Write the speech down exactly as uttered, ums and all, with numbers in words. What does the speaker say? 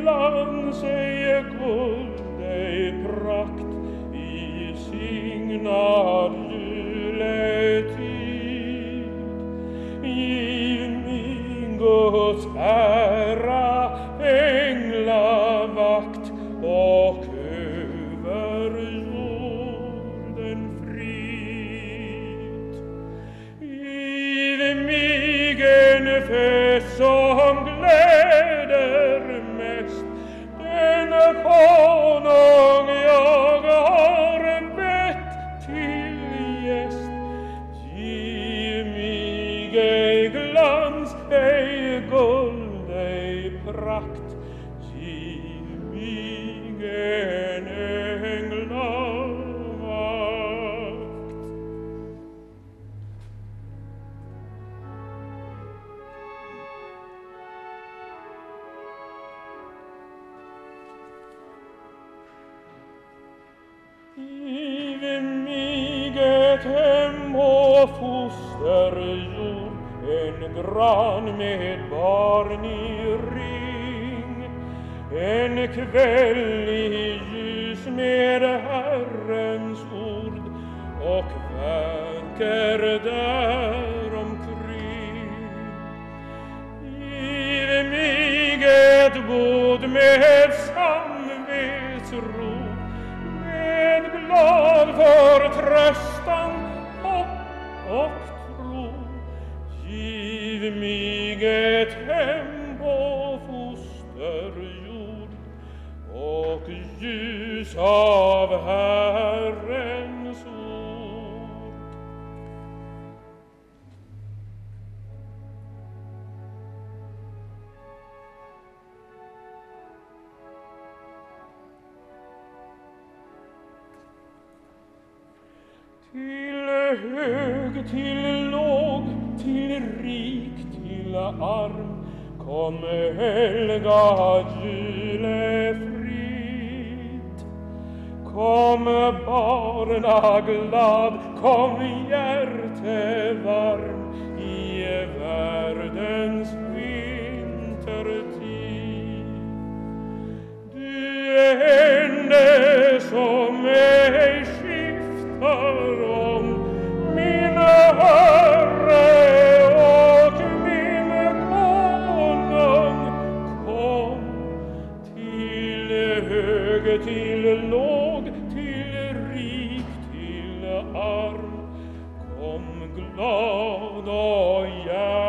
glans, ej guld, ej prakt, i signad juletid. Giv mig Guds ära, änglavakt, och över jorden frid. Giv mig en fest som gläder mest, den konung jag har bett till gäst. Giv mig ej glans, ej guld, ej prakt, giv mig en änglavakt. Giv mig ett hem och fosterjord, en gran med barn i ring, en kväll i ljus med Herrens ord och verker där omkring. Giv mig ett bod med samvetsro, med glad förtröstan, hopp och tro. Giv mig ett hem på fosterjord och ljus av Herrens ord. Till hög, till låg, till rik, till arm, kom helga julefrid. Kom barna glad, kom hjärte varm i världens vintertid. Du ende som ej skiftar om, min Herre och min konung, kom till hög, till låg, till rik, till arm, kom glad och hjärta.